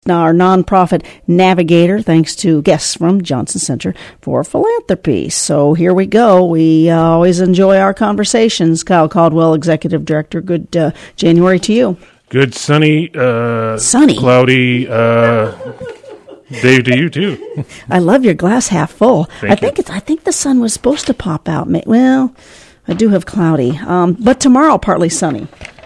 our nonprofit navigator, thanks to guests from Johnson Center for Philanthropy. So here we go. We always enjoy our conversations. Kyle Caldwell, Executive Director. Good January to you. Good sunny, cloudy. Dave, to you too. I love your glass half full. Thank you. I think the sun was supposed to pop out. Well, I do have cloudy, but tomorrow partly sunny.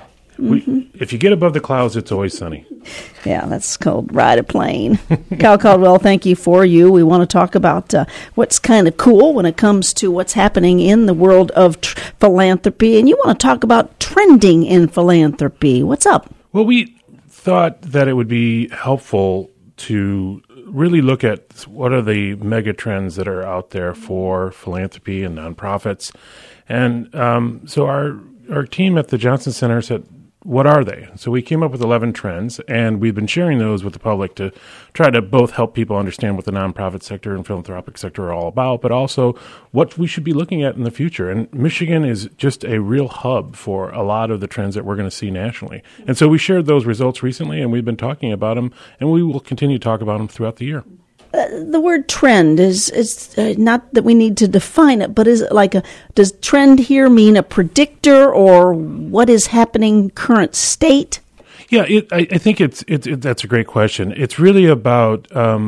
If you get above the clouds, it's always sunny. Yeah, that's called ride a plane. Kyle Caldwell, thank you for you. We want to talk about what's kind of cool when it comes to what's happening in the world of philanthropy, and you want to talk about trending in philanthropy. What's up? Well, we thought that it would be helpful to really look at what are the mega trends that are out there for philanthropy and nonprofits. And so our team at the Johnson Center said, what are they? So we came up with 11 trends, and we've been sharing those with the public to try to both help people understand what the nonprofit sector and philanthropic sector are all about, but also what we should be looking at in the future. And Michigan is just a real hub for a lot of the trends that we're going to see nationally. And so we shared those results recently, and we've been talking about them, and we will continue to talk about them throughout the year. The word trend is not that we need to define it, but is it like does trend here mean a predictor or what is happening current state? Yeah, I think that's a great question. It's really about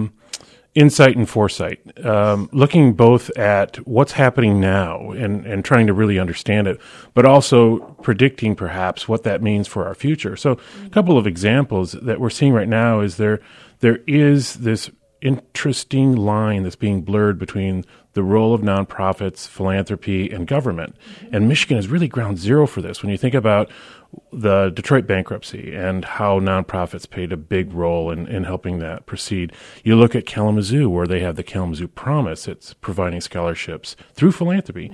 insight and foresight, looking both at what's happening now and trying to really understand it, but also predicting perhaps what that means for our future. So a couple of examples that we're seeing right now is there is this interesting line that's being blurred between the role of nonprofits, philanthropy, and government. And Michigan is really ground zero for this. When you think about the Detroit bankruptcy and how nonprofits played a big role in helping that proceed. You look at Kalamazoo, where they have the Kalamazoo Promise. It's providing scholarships through philanthropy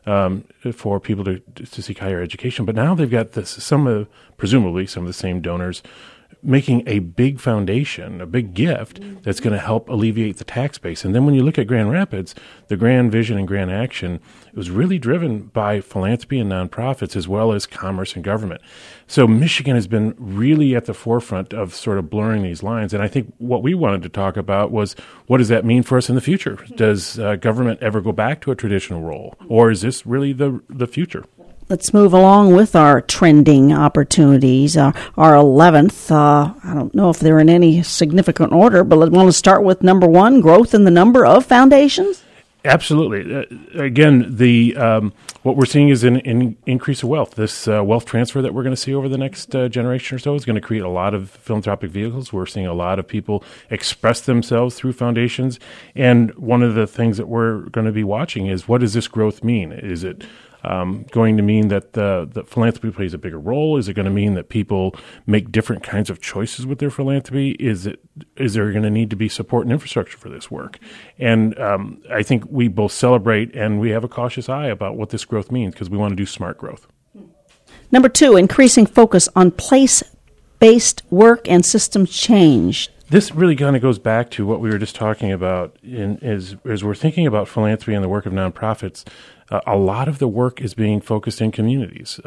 for people to seek higher education. But now they've got presumably some of the same donors making a big foundation, a big gift that's going to help alleviate the tax base. And then when you look at Grand Rapids, the Grand Vision and Grand Action, it was really driven by philanthropy and nonprofits as well as commerce and government. So Michigan has been really at the forefront of sort of blurring these lines. And I think what we wanted to talk about was, what does that mean for us in the future? Does government ever go back to a traditional role? Or is this really the future? Let's move along with our trending opportunities. Our 11th, I don't know if they're in any significant order, but I want to start with number 1, growth in the number of foundations. Absolutely. Again, what we're seeing is an increase of wealth. This wealth transfer that we're going to see over the next generation or so is going to create a lot of philanthropic vehicles. We're seeing a lot of people express themselves through foundations. And one of the things that we're going to be watching is, what does this growth mean? Is it going to mean that the philanthropy plays a bigger role? Is it going to mean that people make different kinds of choices with their philanthropy? Is there going to need to be support and infrastructure for this work? And I think we both celebrate and we have a cautious eye about what this growth means, because we want to do smart growth. Number 2, increasing focus on place-based work and systems change. This really kind of goes back to what we were just talking about as we're thinking about philanthropy and the work of nonprofits. A lot of the work is being focused in communities.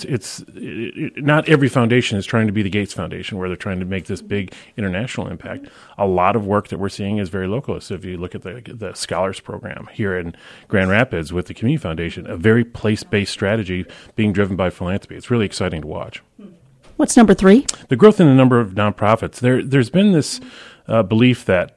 Not every foundation is trying to be the Gates Foundation, where they're trying to make this big international impact. A lot of work that we're seeing is very localist. If you look at the Scholars Program here in Grand Rapids with the Community Foundation, a very place-based strategy being driven by philanthropy. It's really exciting to watch. What's number 3? The growth in the number of nonprofits. There's been this belief that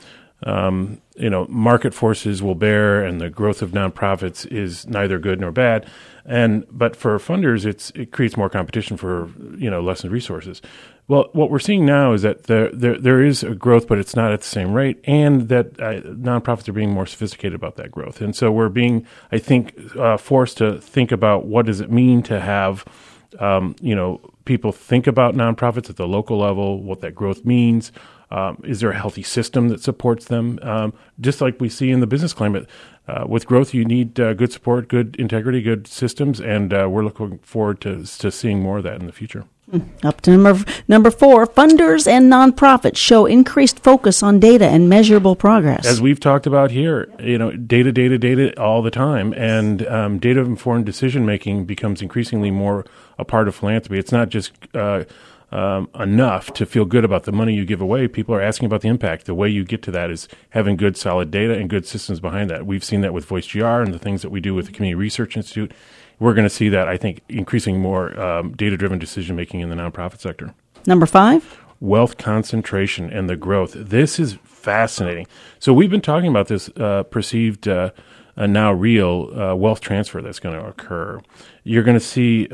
market forces will bear, and the growth of nonprofits is neither good nor bad. But for funders, it creates more competition for less resources. Well, what we're seeing now is that there is a growth, but it's not at the same rate, and that nonprofits are being more sophisticated about that growth. And so we're being, I think, forced to think about what does it mean to have people think about nonprofits at the local level, what that growth means. Is there a healthy system that supports them? Just like we see in the business climate, with growth, you need good support, good integrity, good systems, and we're looking forward to seeing more of that in the future. Up to number 4, funders and nonprofits show increased focus on data and measurable progress. As we've talked about here, data all the time, and data-informed decision-making becomes increasingly more a part of philanthropy. It's not just enough to feel good about the money you give away. People are asking about the impact. The way you get to that is having good, solid data and good systems behind that. We've seen that with VoiceGR and the things that we do with the Community Research Institute. We're going to see that, I think, increasing more data-driven decision-making in the nonprofit sector. Number 5. Wealth concentration and the growth. This is fascinating. So we've been talking about this perceived, now real wealth transfer that's going to occur. You're going to see,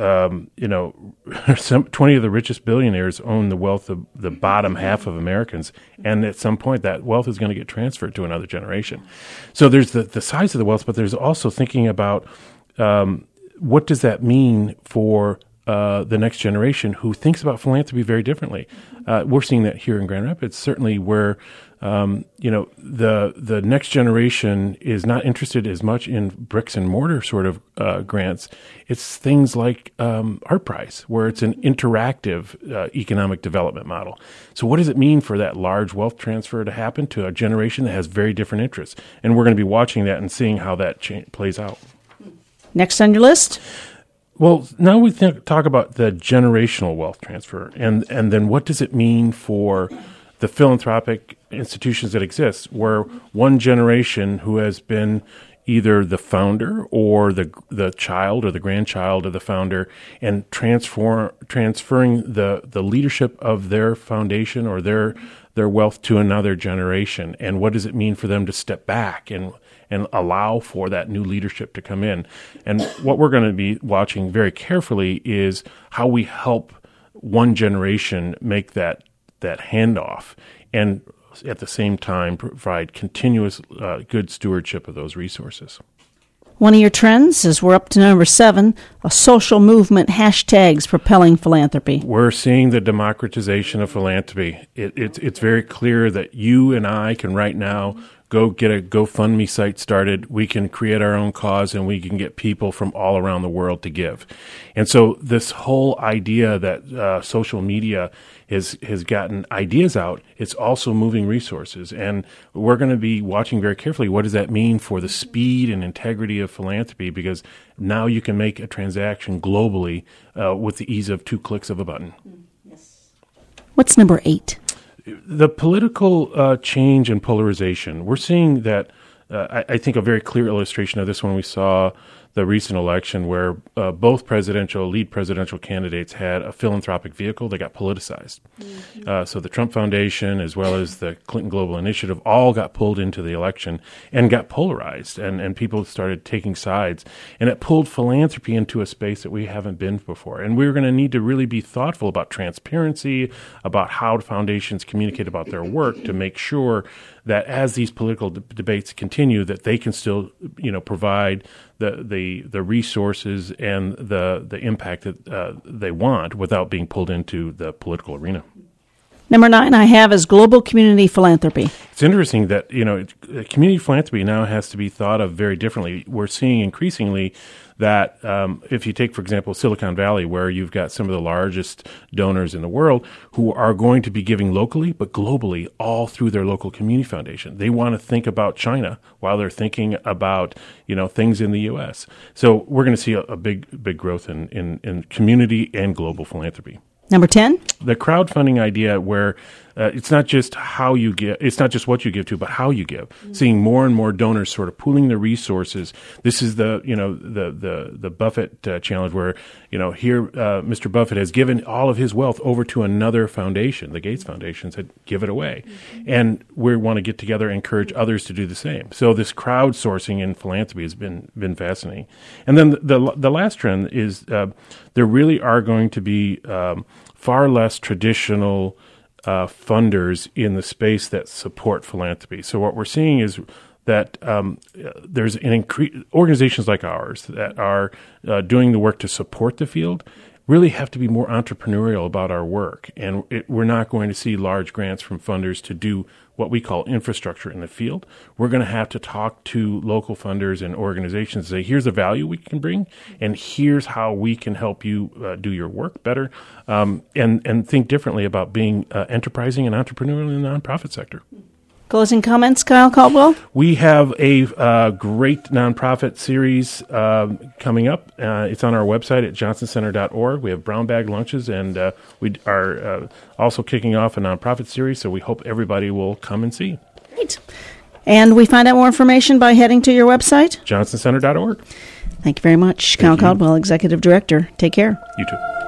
20 of the richest billionaires own the wealth of the bottom half of Americans, and at some point that wealth is going to get transferred to another generation. So there's the size of the wealth, but there's also thinking about what does that mean for the next generation who thinks about philanthropy very differently. We're seeing that here in Grand Rapids, certainly where, the next generation is not interested as much in bricks and mortar sort of grants. It's things like Art Prize, where it's an interactive economic development model. So what does it mean for that large wealth transfer to happen to a generation that has very different interests? And we're going to be watching that and seeing how that plays out. Next on your list? Well, now we talk about the generational wealth transfer, and then what does it mean for the philanthropic institutions that exist, where one generation who has been either the founder or the child or the grandchild of the founder and transferring the leadership of their foundation or their wealth to another generation, and what does it mean for them to step back and allow for that new leadership to come in. And what we're going to be watching very carefully is how we help one generation make that handoff and at the same time provide continuous good stewardship of those resources. One of your trends is we're up to number 7, a social movement hashtags propelling philanthropy. We're seeing the democratization of philanthropy. It's very clear that you and I can right now go get a GoFundMe site started. We can create our own cause, and we can get people from all around the world to give. And so this whole idea that social media has gotten ideas out, it's also moving resources. And we're going to be watching very carefully what does that mean for the speed and integrity of philanthropy, because now you can make a transaction globally with the ease of 2 clicks of a button. What's number 8? The political change and polarization. We're seeing that, I think a very clear illustration of this when we saw the recent election where both lead presidential candidates had a philanthropic vehicle that got politicized. Mm-hmm. So the Trump Foundation as well as the Clinton Global Initiative all got pulled into the election and got polarized, and people started taking sides. And it pulled philanthropy into a space that we haven't been before. And we're going to need to really be thoughtful about transparency, about how foundations communicate about their work to make sure that as these political debates continue, that they can still, provide the resources and the impact that they want without being pulled into the political arena. Number 9 I have is global community philanthropy. It's interesting that, community philanthropy now has to be thought of very differently. We're seeing increasingly that if you take, for example, Silicon Valley, where you've got some of the largest donors in the world who are going to be giving locally, but globally, all through their local community foundation. They want to think about China while they're thinking about, things in the U.S. So we're going to see a big growth in community and global philanthropy. Number 10? The crowdfunding idea where it's not just how you give, it's not just what you give to, but how you give. Mm-hmm. Seeing more and more donors sort of pooling their resources. This is the Buffett challenge where, here Mr. Buffett has given all of his wealth over to another foundation, the Gates Foundation, said, give it away. Mm-hmm. And we want to get together and encourage others to do the same. So this crowdsourcing in philanthropy has been fascinating. And then the last trend is there really are going to be far less traditional funders in the space that support philanthropy. So what we're seeing is that there's organizations like ours that are doing the work to support the field really have to be more entrepreneurial about our work. And we're not going to see large grants from funders to do what we call infrastructure in the field. We're going to have to talk to local funders and organizations and say, here's the value we can bring, and here's how we can help you do your work better, and think differently about being enterprising and entrepreneurial in the nonprofit sector. Closing comments, Kyle Caldwell? We have a great nonprofit series coming up. It's on our website at johnstoncenter.org. We have brown bag lunches, and we are also kicking off a nonprofit series, so we hope everybody will come and see. Great. And we find out more information by heading to your website? johnstoncenter.org. Thank you very much. Kyle Caldwell, Executive Director. Take care. You too.